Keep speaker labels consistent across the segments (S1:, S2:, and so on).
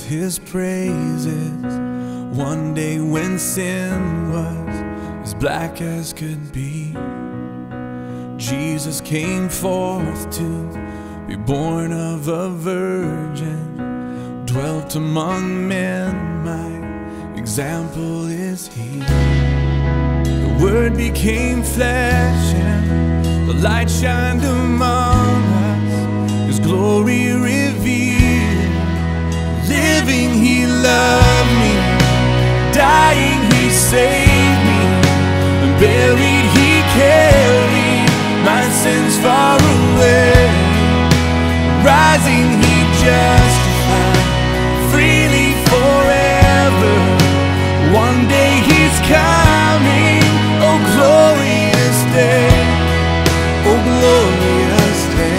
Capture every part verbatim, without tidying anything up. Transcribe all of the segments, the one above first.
S1: his praises. One day when sin was as black as could be, Jesus came forth to be born of a virgin, dwelt among men, my example is he. The Word became flesh and the light shined among us, his glory revealed. Living he loved me, dying he saved me, and buried he carried my sins far away. Rising he justified freely forever. One day he's coming, oh glorious day, oh glorious day.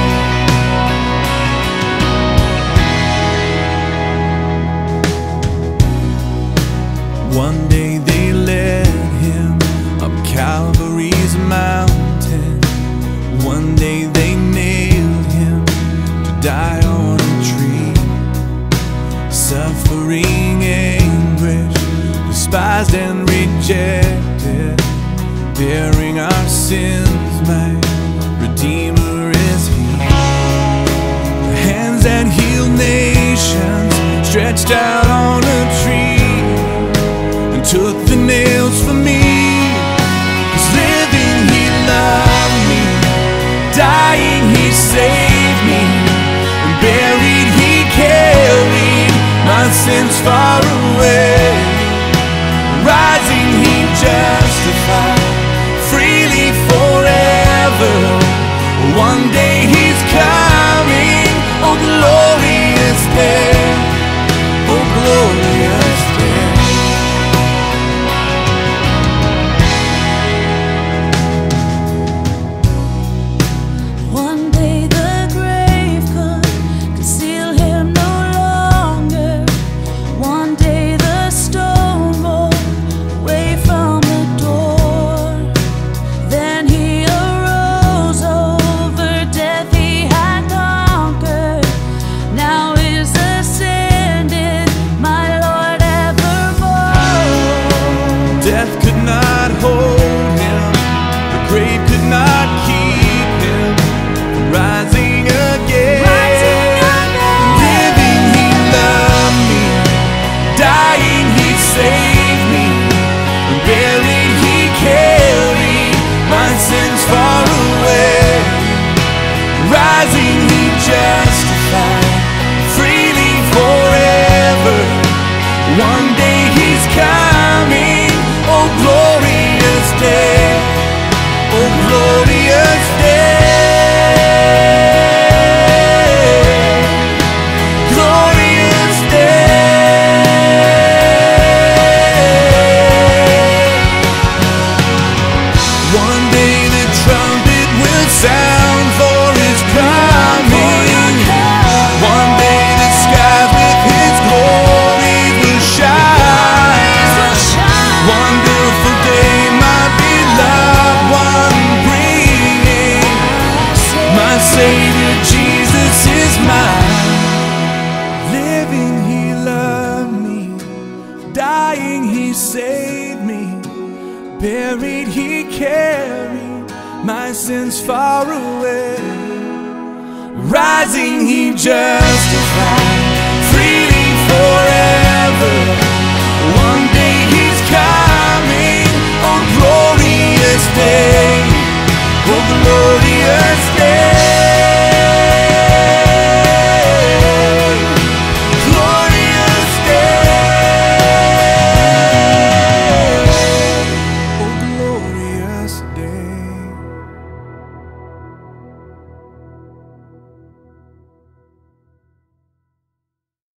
S1: One day they led him up Calvary's mountain. One day they nailed him to die on a tree. Suffering anguish, despised and rejected, bearing our sins, my Redeemer is he. The hands that heal nations stretched out on a tree, took the nails for me. 'Cause living he loved me, dying he saved me, and buried he carried my sins far away. Rising he justified freely forever. One day he's coming, oh glorious day, oh glorious day. Death could not hold him, the grave could not keep him from rising again. Rising again. Living he loved me, dying he saved me, and buried he carried my sins far away. Rising he justified freely forever. One day he's coming, oh glorious day, oh glorious day, glorious day. One day the trumpet will sound for his coming. One day the skies with his glory will shine. Wonderful day, my beloved one bringing. My Savior Jesus is mine. Living he loved me, dying he saved me, buried he carried my sins far away. Rising he just